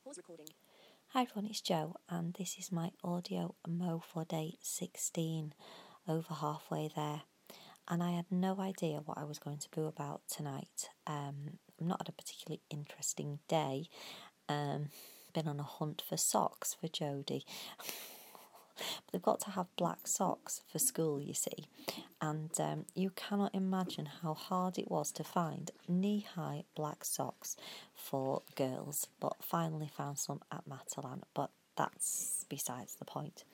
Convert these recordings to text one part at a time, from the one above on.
Hi everyone, it's Jo, and this is my audio mo for day 16, over halfway there. And I had no idea what I was going to boo about tonight. I'm not had a particularly interesting day. Been on a hunt for socks for Jodie. But they've got to have black socks for school, you see. And you cannot imagine how hard it was to find knee-high black socks for girls. But finally found some at Matalan. But that's besides the point.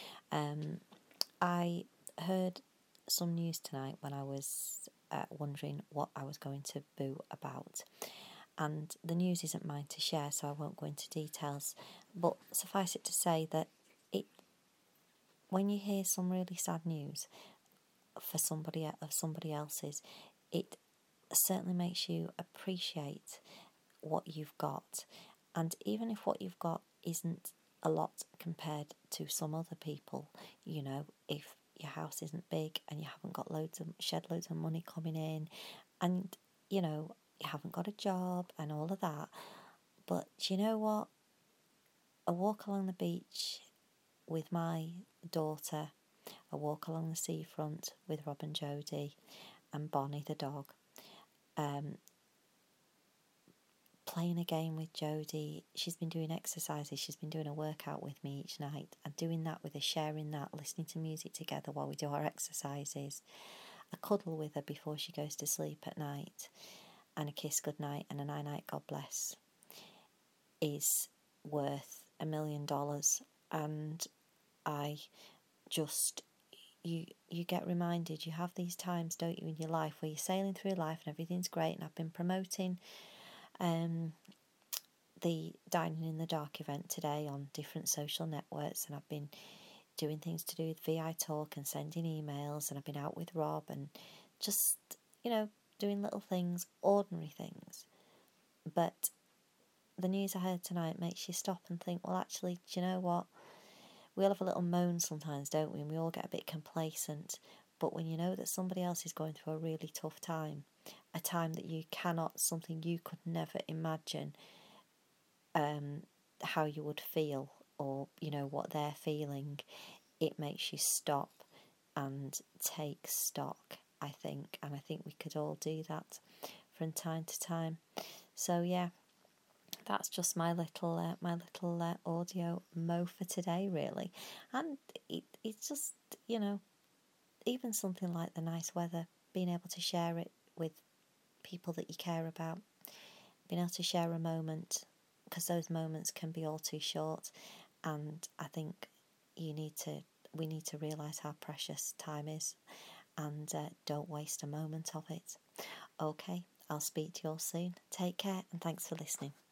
I heard some news tonight when I was wondering what I was going to boo about. And the news isn't mine to share, so I won't go into details. But suffice it to say that when you hear some really sad news for somebody else's, it certainly makes you appreciate what you've got. And even if what you've got isn't a lot compared to some other people, you know, if your house isn't big and you haven't got loads of money coming in, and you know you haven't got a job and all of that, but you know what? A walk along the beach with my daughter, a walk along the seafront with Rob and Jodie and Bonnie the dog, playing a game with Jodie. She's been doing exercises, she's been doing a workout with me each night, and doing that with her, sharing that, listening to music together while we do our exercises, a cuddle with her before she goes to sleep at night, and a kiss goodnight and a night-night God bless is worth $1 million. And I just, you get reminded, you have these times, don't you, in your life where you're sailing through life and everything's great. And I've been promoting the Dining in the Dark event today on different social networks, and I've been doing things to do with VI Talk and sending emails, and I've been out with Rob and just, you know, doing little things, ordinary things. But the news I heard tonight makes you stop and think, well, actually, do you know what? We all have a little moan sometimes, don't we? And we all get a bit complacent. But when you know that somebody else is going through a really tough time, a time that you cannot, something you could never imagine how you would feel, or, you know, what they're feeling, it makes you stop and take stock, I think. And I think we could all do that from time to time. So, yeah. That's just my little audio mo for today, really. And it's just, you know, even something like the nice weather, being able to share it with people that you care about, being able to share a moment, because those moments can be all too short. And I think we need to realise how precious time is, and don't waste a moment of it. Okay, I'll speak to you all soon. Take care, and thanks for listening.